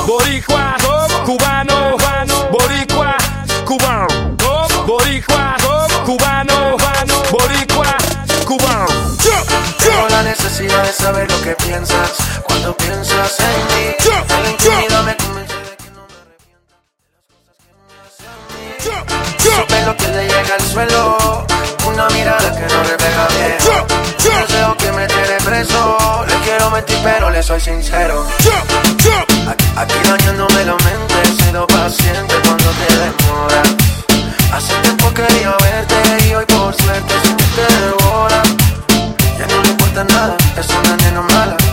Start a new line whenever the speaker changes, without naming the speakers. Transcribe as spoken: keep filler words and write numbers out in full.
boricua, cubano, boricua, cubano, boricua, cubano, boricua, cubano.
Tengo la necesidad de saber lo que piensas cuando piensas en mí. La intimidad me convence de que no me arrepiento de las cosas que me hacen mí. Su pelo que le llega al suelo, una mirada que no refleja bien. Un deseo que me tiene preso, le quiero mentir pero le soy sincero. Aquí, aquí dañándome la mente, he sido paciente cuando te demoras. Hace tiempo quería verte y hoy por suerte sé que te devora. Ya no le importa nada, es una nena mala.